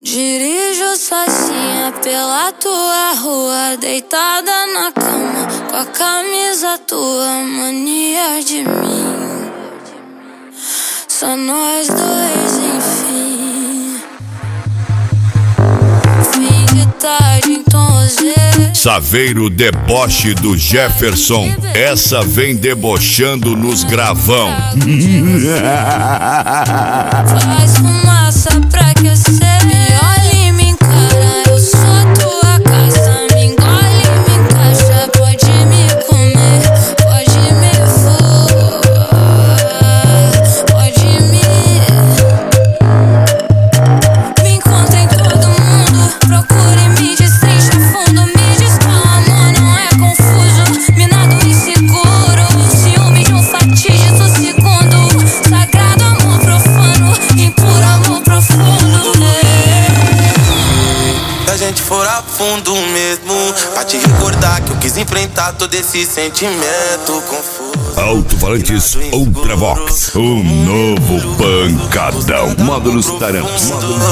Dirijo sozinha pela tua rua, deitada na cama, com a camisa tua, mania de mim. Só nós dois, enfim. Fim de tarde em tom Z. Saveiro deboche do Jefferson. Essa vem debochando nos gravão. Faz fumaça pra aquecer. Me olha e me encara, eu sou tua casa. Me engole e me encaixa. Pode me comer, pode me voar, pode me encontra em todo mundo. Procura e me destrincha fundo. Me diz que o amor não é confuso. Minado inseguro, ciúme de um fatídico segundo. Sagrado amor profano, impuro amor profundo. Se a gente for a fundo mesmo, pra te recordar que eu quis enfrentar todo esse sentimento confuso. Alto-falantes Ultravox, o novo pancadão. Módulos Taramps.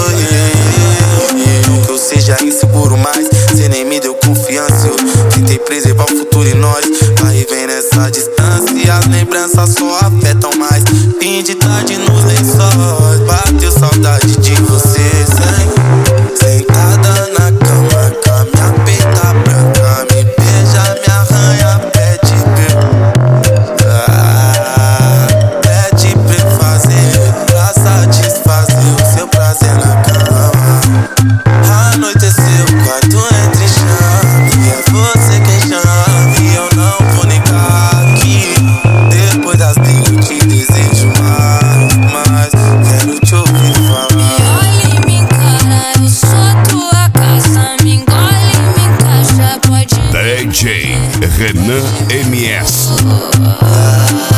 Que eu seja inseguro, mas cê nem me deu confiança. Eu tentei preservar o futuro em nós, aí vem nessa distância e as lembranças só afetam mais. Fim de tarde nos lençóis, bateu saudade de você, sentada na cama, com a minha peita branca, me beija, me arranha, pede pra fazer, pra satisfazer o seu prazer na cama. Anoiteceu, o quarto entra em chame, é você quem chama e eu não vou negar que depois das brigas eu te desejo mais, quero te ouvir falar. Me olha e me encara, eu sou tua casa. Me engole e me encaixa, pode DJ Renan MS.